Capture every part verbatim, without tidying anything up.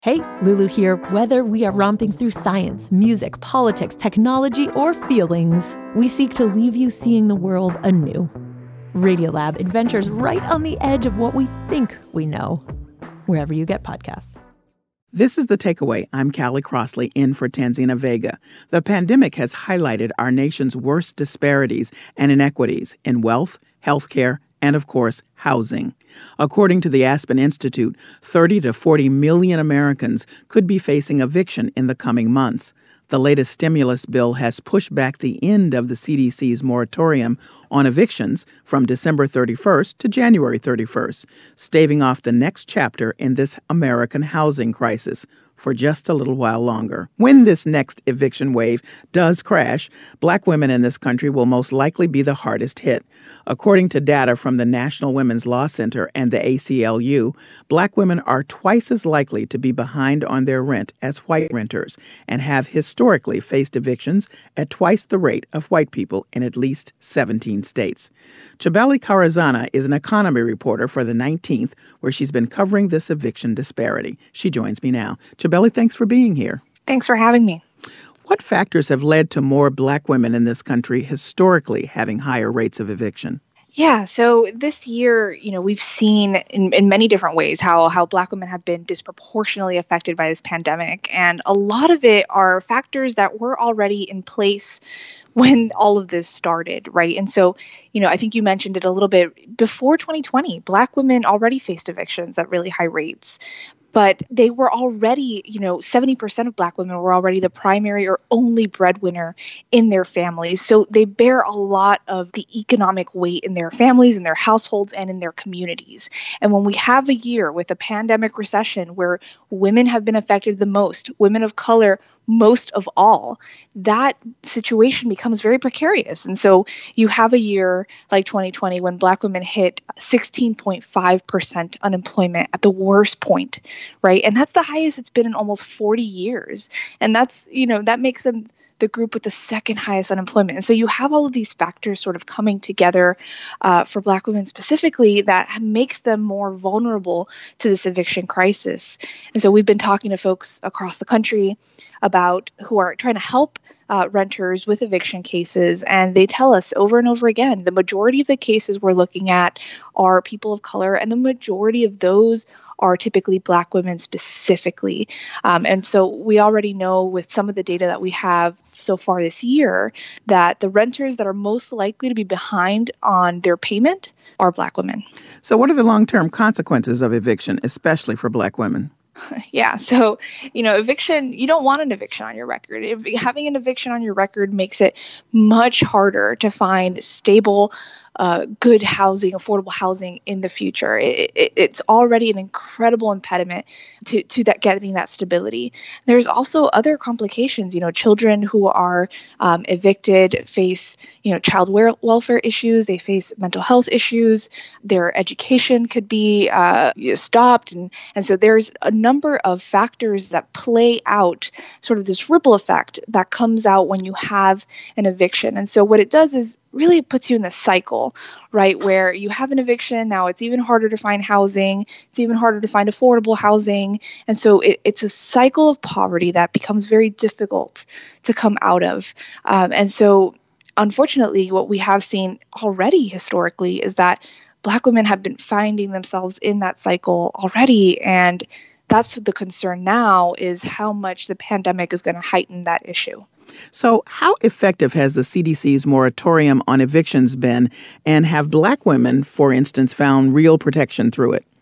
Hey, Lulu here. Whether we are romping through science, music, politics, technology, or feelings, we seek to leave you seeing the world anew. Radiolab adventures right on the edge of what we think we know, wherever you get podcasts. This is The Takeaway. I'm Callie Crossley, in for Tanzina Vega. The pandemic has highlighted our nation's worst disparities and inequities in wealth, healthcare, and, of course, housing. According to the Aspen Institute, thirty to forty million Americans could be facing eviction in the coming months. The latest stimulus bill has pushed back the end of the C D C's moratorium on evictions from December thirty-first to January thirty-first, staving off the next chapter in this American housing crisis for just a little while longer. When this next eviction wave does crash, Black women in this country will most likely be the hardest hit. According to data from the National Women's Law Center and the A C L U, Black women are twice as likely to be behind on their rent as white renters and have historically faced evictions at twice the rate of white people in at least seventeen states. Chibeli Karazana is an economy reporter for the nineteenth, where she's been covering this eviction disparity. She joins me now. Chibeli, thanks for being here. Thanks for having me. What factors have led to more Black women in this country historically having higher rates of eviction? Yeah, so this year, you know, we've seen in, in many different ways how how Black women have been disproportionately affected by this pandemic. And a lot of it are factors that were already in place when all of this started, right? And so, you know, I think you mentioned it a little bit before twenty twenty, Black women already faced evictions at really high rates. But they were already, you know, seventy percent of Black women were already the primary or only breadwinner in their families. So they bear a lot of the economic weight in their families, in their households, and in their communities. And when we have a year with a pandemic recession where women have been affected the most, women of color most of all, that situation becomes very precarious. And so you have a year like twenty twenty when Black women hit sixteen point five percent unemployment at the worst point, right? And that's the highest it's been in almost forty years. And that's, you know, that makes them the group with the second highest unemployment. And so you have all of these factors sort of coming together uh, for Black women specifically that makes them more vulnerable to this eviction crisis. And so we've been talking to folks across the country about who are trying to help uh, renters with eviction cases. And they tell us over and over again, the majority of the cases we're looking at are people of color, and the majority of those are typically Black women specifically. Um, and so we already know with some of the data that we have so far this year that the renters that are most likely to be behind on their payment are Black women. So what are the long-term consequences of eviction, especially for Black women? Yeah. So, you know, eviction, you don't want an eviction on your record. If having an eviction on your record makes it much harder to find stable, uh, good housing, affordable housing in the future. It, it, it's already an incredible impediment to, to that getting that stability. There's also other complications. You know, children who are um, evicted face, you know, child welfare issues. They face mental health issues. Their education could be uh, stopped. And, and so there's a number of factors that play out sort of this ripple effect that comes out when you have an eviction. And so what it does is really puts you in this cycle, right, where you have an eviction. Now it's even harder to find housing. It's even harder to find affordable housing. And so it, it's a cycle of poverty that becomes very difficult to come out of. Um, and so unfortunately, what we have seen already historically is that Black women have been finding themselves in that cycle already. And that's the concern now, is how much the pandemic is going to heighten that issue. So how effective has the C D C's moratorium on evictions been, and have Black women, for instance, found real protection through it?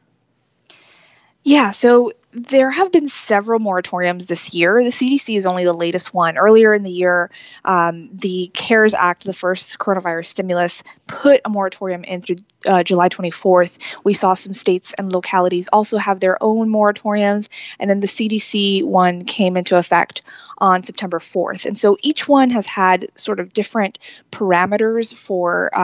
Yeah, so there have been several moratoriums this year. The C D C is only the latest one. Earlier in the year, um, the CARES Act, the first coronavirus stimulus, put a moratorium in through uh, July twenty-fourth. We saw some states and localities also have their own moratoriums. And then the C D C one came into effect on September fourth. And so each one has had sort of different parameters for um,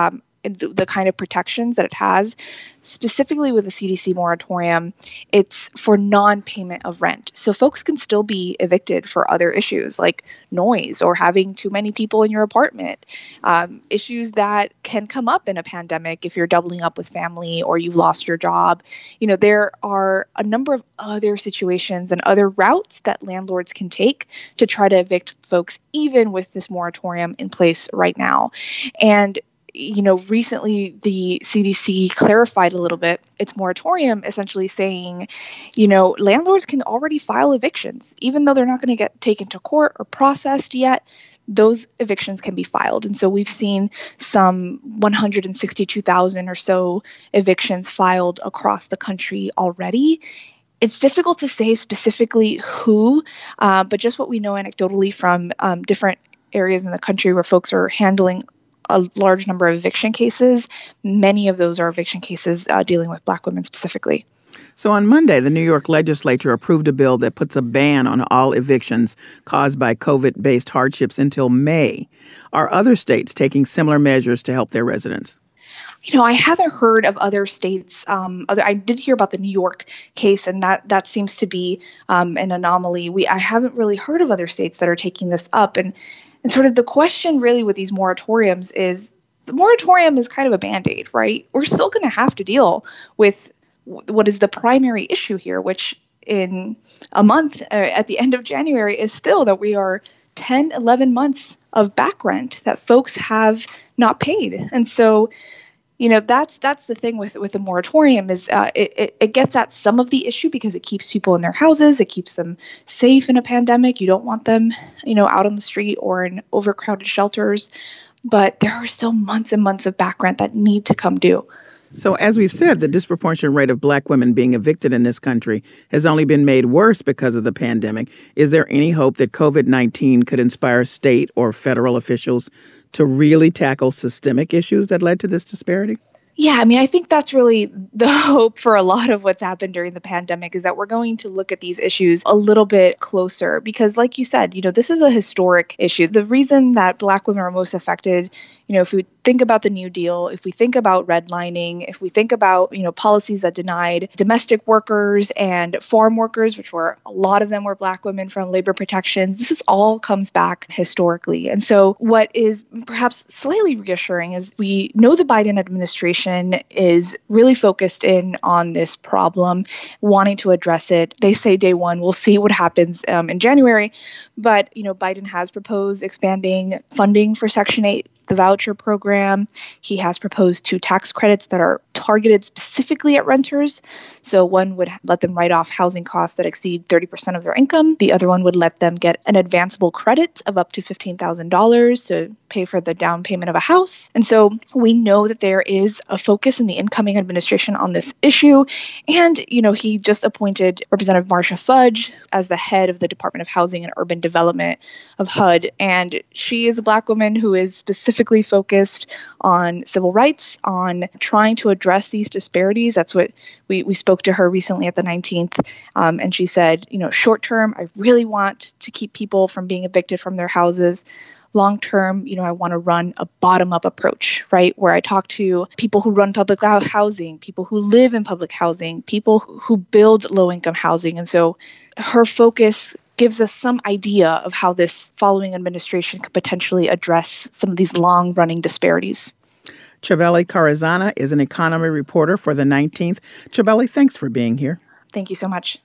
the, the kind of protections that it has. Specifically with the C D C moratorium, it's for non-payment of rent. So folks can still be evicted for other issues like noise or having too many people in your apartment, um, issues that can come up in a pandemic if you're doubling up with family or you've lost your job. You know, there are a number of other situations and other routes that landlords can take to try to evict folks, even with this moratorium in place right now. And you know, recently the C D C clarified a little bit its moratorium, essentially saying, you know, landlords can already file evictions, even though they're not going to get taken to court or processed yet. Those evictions can be filed. And so we've seen some one hundred sixty-two thousand or so evictions filed across the country already. It's difficult to say specifically who, uh, but just what we know anecdotally from um, different areas in the country where folks are handling a large number of eviction cases. Many of those are eviction cases uh, dealing with Black women specifically. So on Monday, the New York legislature approved a bill that puts a ban on all evictions caused by COVID-based hardships until May. Are other states taking similar measures to help their residents? You know, I haven't heard of other states. Um, other, I did hear about the New York case, and that that seems to be um, an anomaly. We I haven't really heard of other states that are taking this up. And And sort of the question really with these moratoriums is the moratorium is kind of a Band-Aid, right? We're still going to have to deal with what is the primary issue here, which in a month uh, at the end of January is still that we are ten, eleven months of back rent that folks have not paid. And so, you know, that's that's the thing with with the moratorium is uh, it, it, it gets at some of the issue because it keeps people in their houses. It keeps them safe in a pandemic. You don't want them, you know, out on the street or in overcrowded shelters. But there are still months and months of back rent that need to come due. So as we've said, the disproportionate rate of Black women being evicted in this country has only been made worse because of the pandemic. Is there any hope that COVID nineteen could inspire state or federal officials to really tackle systemic issues that led to this disparity? Yeah, I mean, I think that's really the hope for a lot of what's happened during the pandemic is that we're going to look at these issues a little bit closer because, like you said, you know, this is a historic issue. The reason that Black women are most affected, you know, if we think about the New Deal, if we think about redlining, if we think about, you know, policies that denied domestic workers and farm workers, which were a lot of them were Black women from labor protections, this is all comes back historically. And so what is perhaps slightly reassuring is we know the Biden administration is really focused in on this problem, wanting to address it. They say day one, we'll see what happens um, in January. But, you know, Biden has proposed expanding funding for Section eight, the voucher program. He has proposed two tax credits that are targeted specifically at renters. So one would let them write off housing costs that exceed thirty percent of their income. The other one would let them get an advanceable credit of up to fifteen thousand dollars to pay for the down payment of a house. And so we know that there is a focus in the incoming administration on this issue. And, you know, he just appointed Representative Marcia Fudge as the head of the Department of Housing and Urban Development of H U D. And she is a Black woman who is specifically focused on civil rights, on trying to address these disparities. That's what we, we spoke to her recently at the nineteenth. Um, and she said, you know, short term, I really want to keep people from being evicted from their houses. Long term, you know, I want to run a bottom up approach, right? Where I talk to people who run public housing, people who live in public housing, people who build low income housing. And so her focus gives us some idea of how this following administration could potentially address some of these long running disparities. Chabeli Corazana is an economy reporter for the nineteenth. Chabeli, thanks for being here. Thank you so much.